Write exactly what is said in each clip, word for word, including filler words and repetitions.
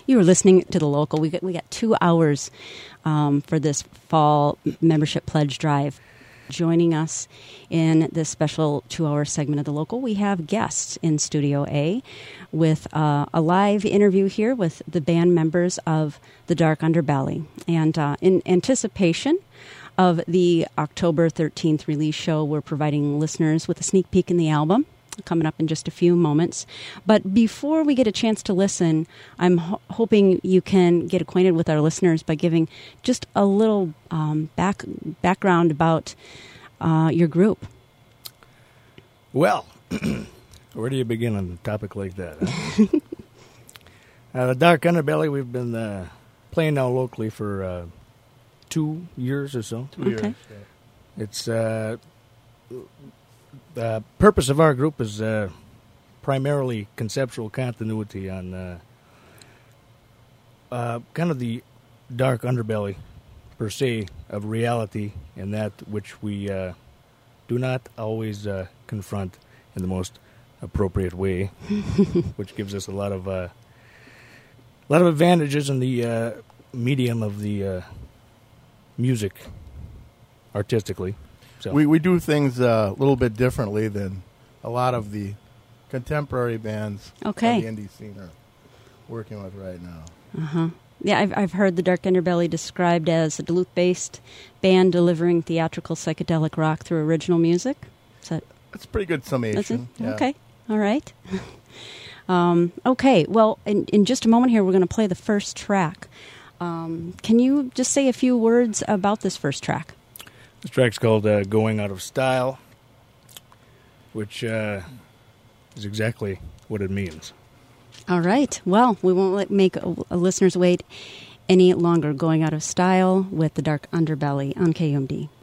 You are listening to The Local. We got, we got two hours um, for this fall membership pledge drive. Joining us in this special two-hour segment of The Local, we have guests in Studio A with uh, a live interview here with the band members of The Dark Underbelly. And uh, in anticipation of the October thirteenth release show, we're providing listeners with a sneak peek in the album coming up in just a few moments. But before we get a chance to listen, I'm ho- hoping you can get acquainted with our listeners by giving just a little um, back background about uh, your group. Well, where do you begin on a topic like that? Huh? uh, the Dark Underbelly, we've been uh, playing now locally for uh, two years or so. Two Okay. years. Yeah. It's... Uh, The purpose of our group is uh, primarily conceptual continuity on uh, uh, kind of the dark underbelly, per se, of reality, and that which we uh, do not always uh, confront in the most appropriate way, which gives us a lot of uh, a lot of advantages in the uh, medium of the uh, music, artistically. So. We we do things uh, a little bit differently than a lot of the contemporary bands Okay. that the indie scene are working with right now. Uh-huh. Yeah, I've, I've heard the Dark Underbelly described as a Duluth-based band delivering theatrical psychedelic rock through original music. Is that That's a pretty good summation. that's it? Yeah. Okay. All right. um, okay. Well, in, in just a moment here, we're going to play the first track. Um, can you just say a few words about this first track? This track's called uh, Going Out of Style, which uh, is exactly what it means. All right. Well, we won't let make a, a listeners wait any longer. Going Out of Style with the Dark Underbelly on K U M D.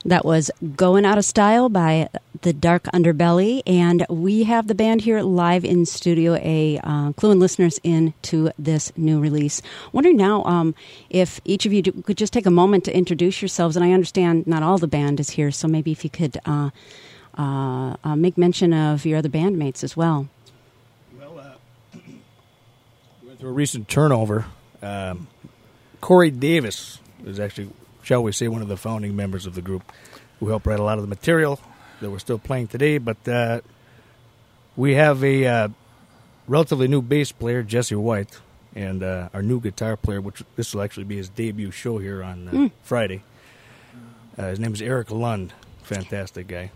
That was Going Out of Style by the Dark Underbelly, and we have the band here live in studio, a uh, cluing listeners into this new release. Wondering now um, if each of you do, could just take a moment to introduce yourselves, and I understand not all the band is here, so maybe if you could uh, uh, uh, make mention of your other bandmates as well. Well, uh, we went through a recent turnover. Um, Corey Davis is actually, shall we say, one of the founding members of the group, who helped write a lot of the material that we're still playing today. But uh, we have a uh, relatively new bass player, Jesse White, and uh, our new guitar player, which this will actually be his debut show here on uh, mm. Friday. Uh, his name is Eric Lund. Fantastic guy.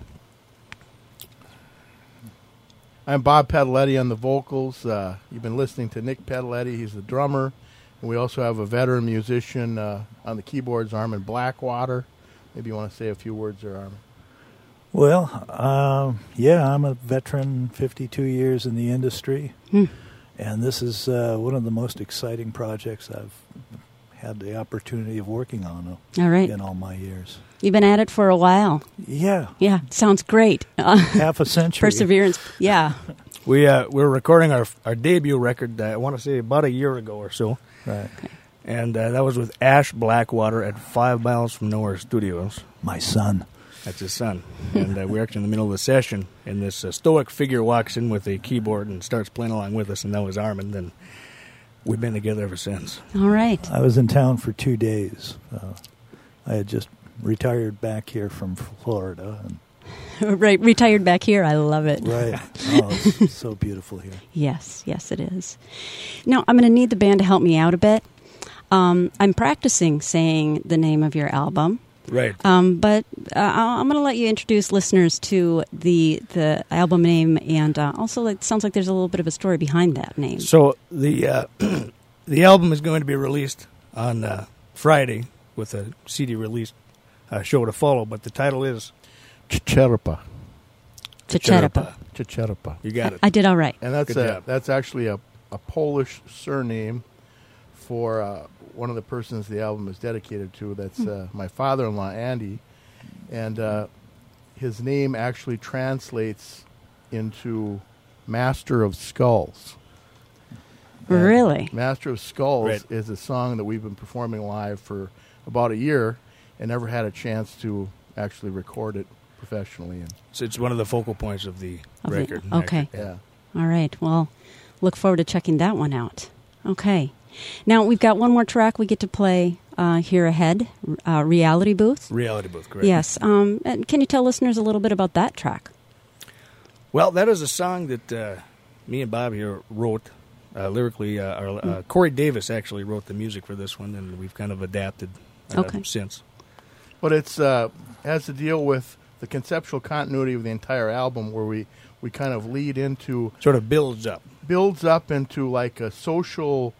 I'm Bob Pedaletti on the vocals. Uh, you've been listening to Nick Pedaletti. He's the drummer. And we also have a veteran musician uh, on the keyboards, Armin Blackwater. Maybe you want to say a few words there, Armin. Well, uh, yeah, I'm a veteran, fifty-two years in the industry. Hmm. And this is uh, one of the most exciting projects I've had the opportunity of working on all right. in all my years. You've been at it for a while. Yeah. Yeah, sounds great. Uh, Half a century. Perseverance, yeah. We uh, we were recording our our debut record, uh, I want to say about a year ago or so. Right. Okay. And uh, that was with Ash Blackwater at Five Miles from Nowhere Studios. My son. That's his son. And uh, we're actually in the middle of the session, and this uh, stoic figure walks in with a keyboard and starts playing along with us, and that was Armin. And we've been together ever since. All right. I was in town for two days. Uh, I had just retired back here from Florida. And right, retired back here. I love it. Right. Oh, it's so beautiful here. Yes, yes, it is. Now, I'm going to need the band to help me out a bit. Um, I'm practicing saying the name of your album. Right. Um, but uh, I'm going to let you introduce listeners to the the album name, and uh, also it sounds like there's a little bit of a story behind that name. So the uh, the album is going to be released on uh, Friday with a C D release uh, show to follow, but the title is Chicherupa. Chicherupa. Chicherupa. You got it. I did all right. And that's Good a, job. that's actually a, a Polish surname for uh, one of the persons the album is dedicated to. That's uh, my father-in-law, Andy. And uh, his name actually translates into Master of Skulls. And Really? Master of Skulls Right. is a song that we've been performing live for about a year and never had a chance to actually record it professionally. And So it's one of the focal points of the Of the- record. okay. yeah. All right. Well, look forward to checking that one out. Okay. Now, we've got one more track we get to play uh, here ahead, uh, Reality Booth. Reality Booth, correct. Yes. Um, and can you tell listeners a little bit about that track? Well, that is a song that uh, me and Bob here wrote uh, lyrically. Uh, our, uh, Corey Davis actually wrote the music for this one, and we've kind of adapted uh, Okay. since. But it's uh, has to deal with the conceptual continuity of the entire album, where we, we kind of lead into Sort of builds up. builds up into like a social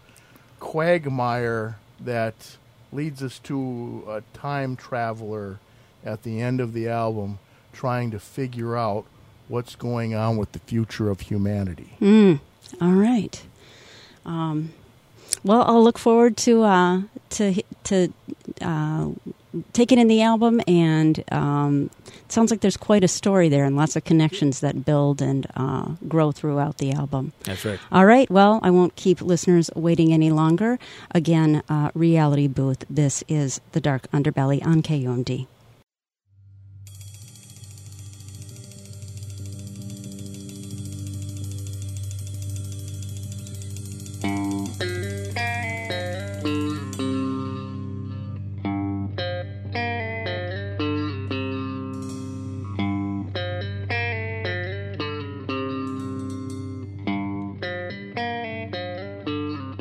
quagmire that leads us to a time traveler at the end of the album trying to figure out what's going on with the future of humanity. Mm. All right. Um, well, I'll look forward to uh, to to uh, taking in the album, and um, it sounds like there's quite a story there and lots of connections that build and uh, grow throughout the album. That's right. All right. Well, I won't keep listeners waiting any longer. Again, uh, Reality Booth. This is The Dark Underbelly on K U M D.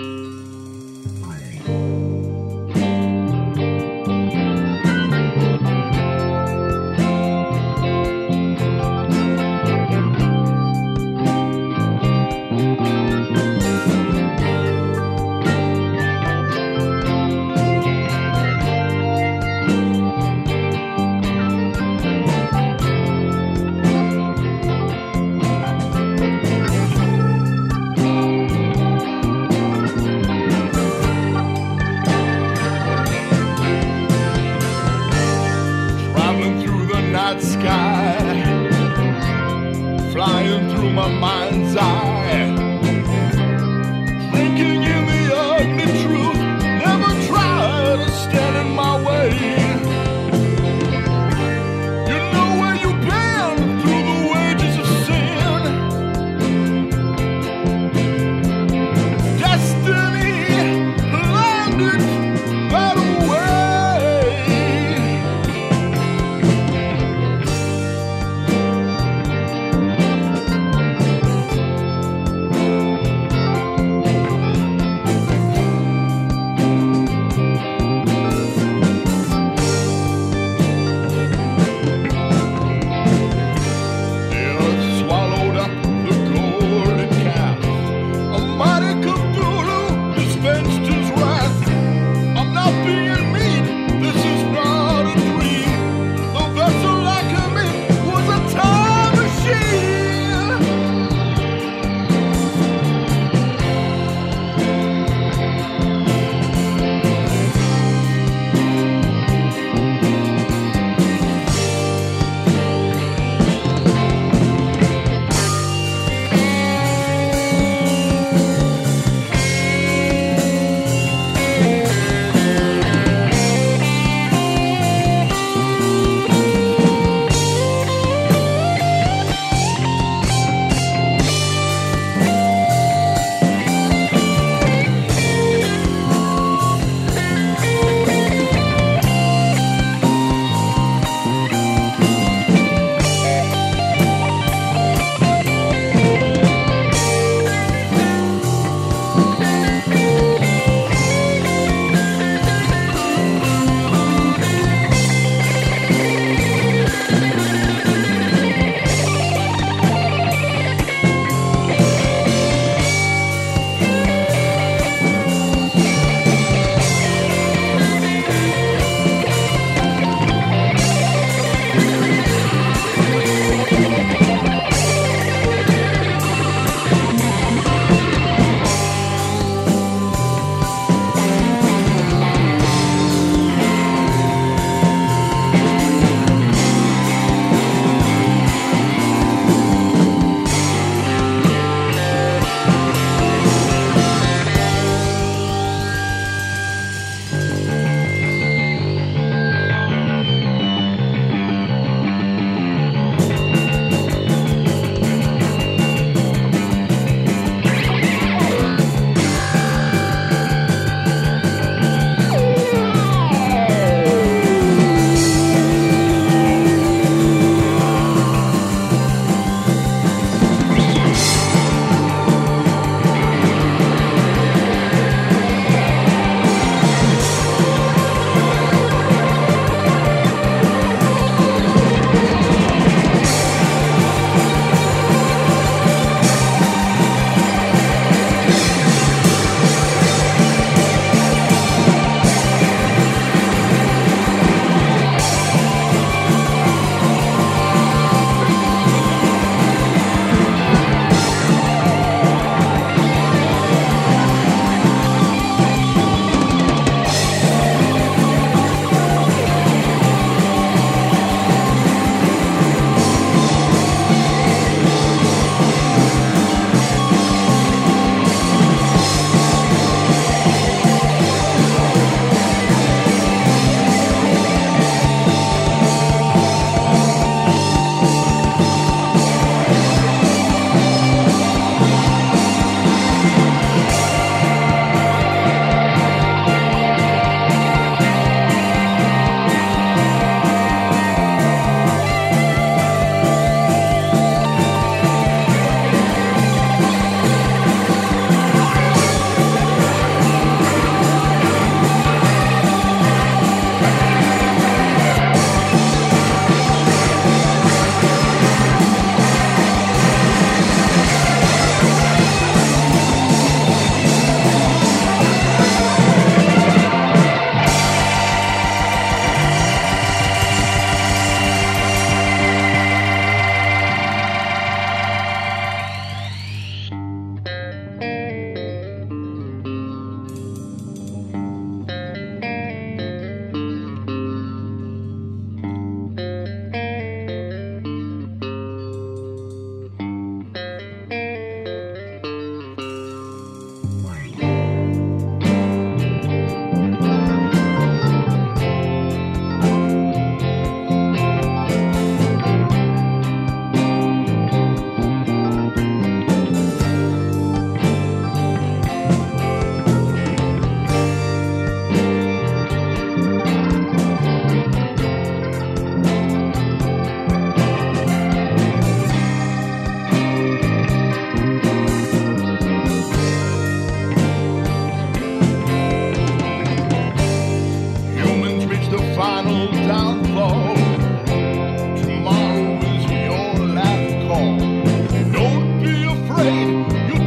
Thank you.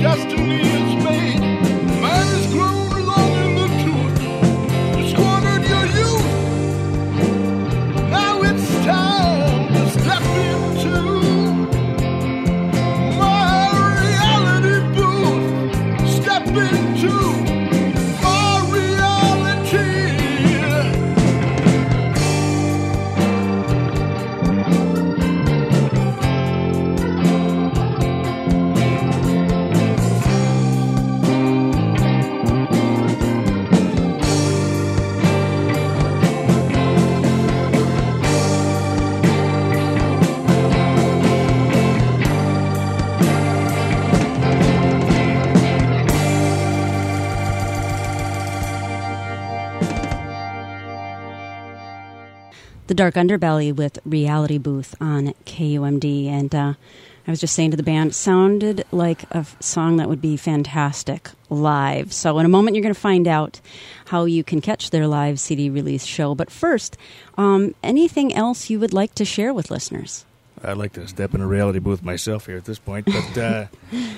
destiny is made. Man is grown long in the tooth. You squandered your youth. Now it's time to step into my reality booth. Step into my reality. The Dark Underbelly with Reality Booth on K U M D. And uh, I was just saying to the band, it sounded like a f- song that would be fantastic live. So in a moment, you're going to find out how you can catch their live C D release show. But first, um, anything else you would like to share with listeners? I'd like to step in a reality booth myself here at this point. But uh,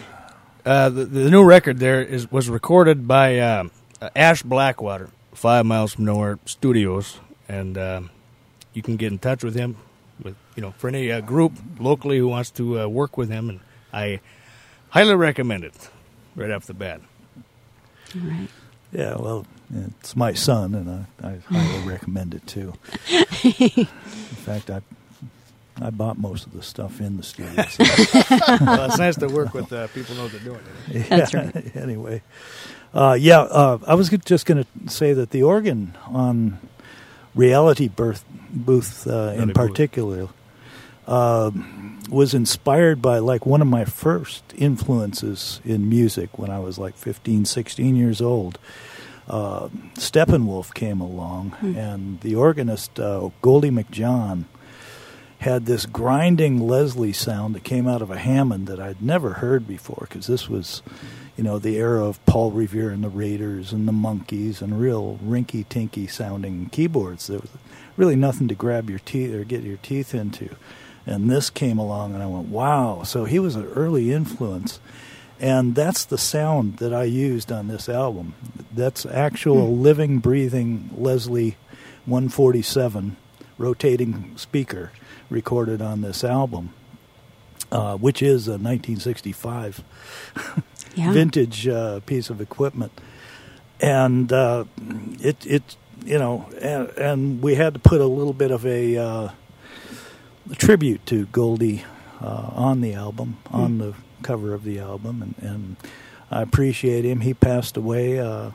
uh, the, the new record there is was recorded by um, Ash Blackwater, Five Miles from Nowhere Studios. And um, you can get in touch with him, with you know, for any uh, group locally who wants to uh, work with him, and I highly recommend it right off the bat. All right. Yeah, well, it's my son, and I, I highly recommend it too. In fact, I I bought most of the stuff in the studio. So. Well, it's nice to work with uh, people who know they're doing it. That's right. Anyway, uh, yeah, uh, I was just going to say that the organ on Reality Birth Booth uh, in Reality particular uh, was inspired by like one of my first influences in music when I was like fifteen, sixteen years old. Uh, Steppenwolf came along, hmm. and the organist uh, Goldie McJohn had this grinding Leslie sound that came out of a Hammond that I'd never heard before, because this was, you know, the era of Paul Revere and the Raiders and the Monkees and real rinky-tinky sounding keyboards. There was really nothing to grab your teeth or get your teeth into. And this came along, and I went, wow. So he was an early influence. And that's the sound that I used on this album. That's actual mm. living, breathing Leslie one forty-seven rotating speaker recorded on this album, uh, which is a nineteen sixty-five yeah. vintage uh, piece of equipment. And uh, it, it, you know, and, and we had to put a little bit of a, uh, a tribute to Goldie uh, on the album, mm. on the cover of the album, and, and I appreciate him. He passed away uh,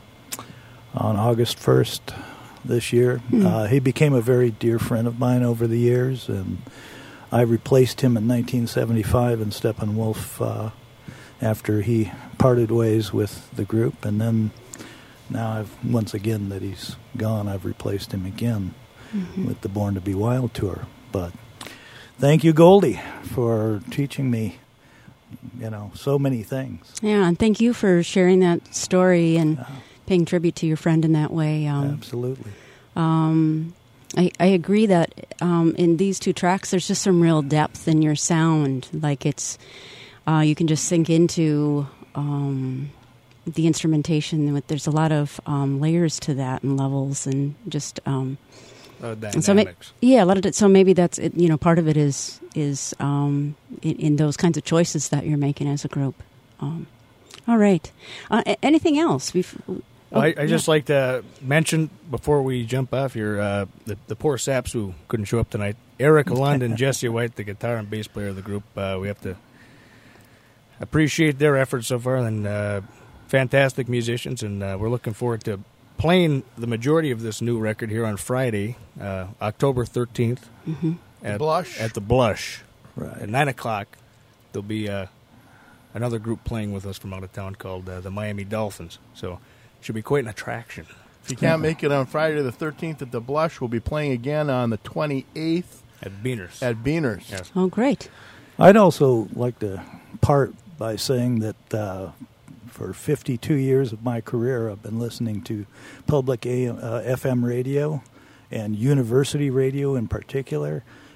on August first this year. Mm. Uh, he became a very dear friend of mine over the years, and I replaced him in nineteen seventy-five in Steppenwolf uh, after he parted ways with the group, and then now I've once again that he's gone, I've replaced him again mm-hmm. with the Born to Be Wild tour. But thank you, Goldie, for teaching me, you know, so many things. Yeah, and thank you for sharing that story and uh, paying tribute to your friend in that way. Um, absolutely. Um, I, I agree that um, in these two tracks, there's just some real depth in your sound. Like it's, uh, you can just sink into um, the instrumentation. There's a lot of um, layers to that and levels and just. Um, Uh, and so ma- yeah, a lot of it. So maybe that's it, you know, part of it is is um, in, in those kinds of choices that you're making as a group. Um, all right. Uh, a- anything else? Bef- oh, well, I, I yeah. just like to mention before we jump off here uh, the the poor saps who couldn't show up tonight. Eric Lund and Jesse White, the guitar and bass player of the group. Uh, we have to appreciate their efforts so far, and uh, fantastic musicians, and uh, we're looking forward to playing the majority of this new record here on Friday, uh, October thirteenth, mm-hmm. at, Blush. at the Blush. Right. At nine o'clock, there'll be uh, another group playing with us from out of town called uh, the Miami Dolphins. So it should be quite an attraction. If you can't make it on Friday the thirteenth at the Blush, we'll be playing again on the twenty-eighth At Beaners. at Beaners. Yes. Oh, great. I'd also like to part by saying that uh, for fifty-two years of my career, I've been listening to public A M, uh, F M radio and university radio in particular,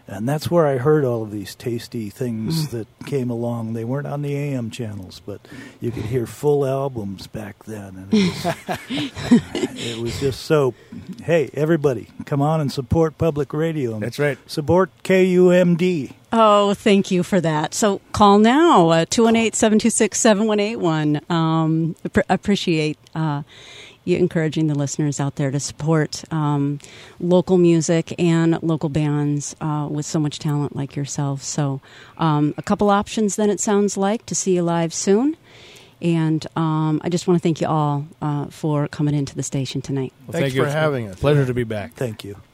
And that's where I heard all of these tasty things that came along. They weren't on the A M channels, but you could hear full albums back then. And it was, it was just so, hey, everybody, come on and support public radio. That's right. Support K U M D. Oh, thank you for that. So call now, uh, two one eight, seven two six, seven one eight one. Um, ap- appreciate uh, you encouraging the listeners out there to support um, local music and local bands uh, with so much talent like yourself. So um, a couple options then, it sounds like, to see you live soon. And um, I just want to thank you all uh, for coming into the station tonight. Well, Thanks thank you. for having us. Pleasure to be back. Thank you.